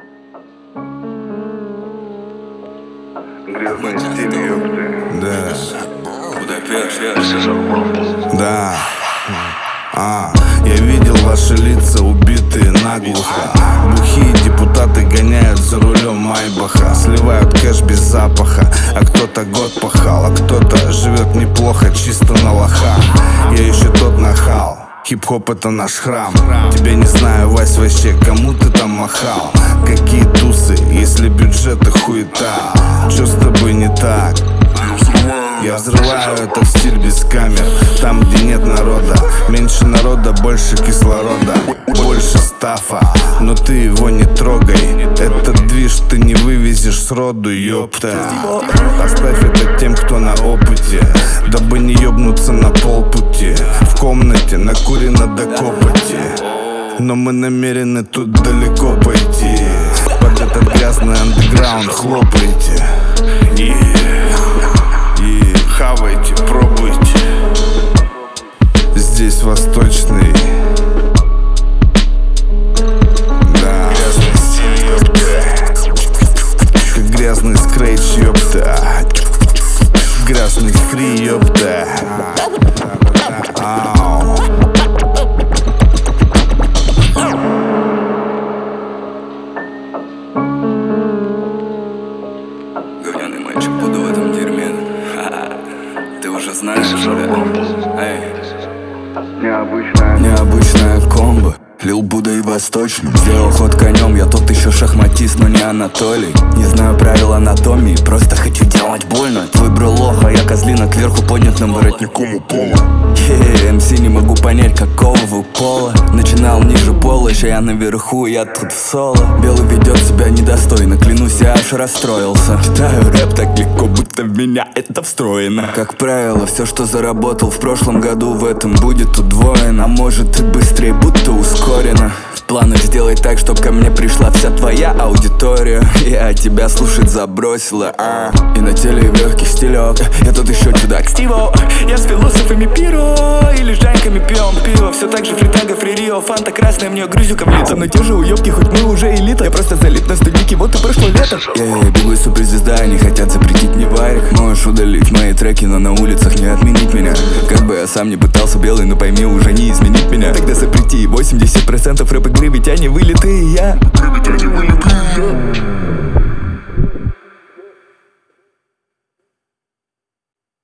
Грязный стиль, ёпты. Да. Я видел ваши лица, убитые наглухо. Бухие депутаты гоняют за рулем Майбаха, сливают кэш без запаха. А кто-то год пахал, а кто-то живет неплохо, чисто на лоха. Я еще тот нахал. Хип-хоп — это наш храм. Тебя не знаю, Вась, вообще, кому ты там махал? Какие тусы, если бюджет и хуета? Чё с тобой не так? Я взрываю этот стиль без камер. Там, где нет народа, меньше народа, больше кислорода, больше стафа, но ты его не трогай. Этот движ ты не вывезешь сроду, ёпта. Оставь это тем, кто на опыте, дабы не ёбнуться на полпути. В комнате накурено до копоти, но мы намерены тут далеко пойти. Под этот грязный андеграунд хлопайте и хавайте, пробуйте. Здесь восточный. Да. Как грязный скретч, ёпта. Грязный фри, ёпта. Говняный мальчик, буду в этом дерьме. Ты уже знаешь, что ли? Необычная комбо. Лил Буда и Восточный. Сделал ход конем, я тот еще шахматист, но не Анатолий. Не знаю правил анатомии, просто хочу делать больно. Твой бро лох, а я козлина кверху поднятым воротником у пола. МС не могу понять, какого вы пола. Начинал ниже пола, еще я наверху, я тут в соло. Белый ведет себя недостойно, клянусь, я аж расстроился. Читаю рэп так легко, будто в меня это встроено. Как правило, все, что заработал в прошлом году, в этом будет удвоено. А может и быстрее, будто ускорено. В планах сделать так, чтоб ко мне пришла вся твоя аудитория. Я тебя слушать забросила, И на теле в легких стилек. Я тут еще чудак Стиво. Я с философами пиро и лежаньками пьем пиво. Все так же фритага, фририо, фанта красная, мне грузюком лица. Но те же уебки, хоть мы уже элита. Я просто залит на студике, вот и прошло лето. Я бегу суперзвезда, они хотят запретить мне варик. Можешь удалить мои треки, но на улицах не отменить меня. Как бы я сам не пытался белый, но пойми, уже не изменить меня. Тогда запрети 80% рэп игры, ведь они вылитые я.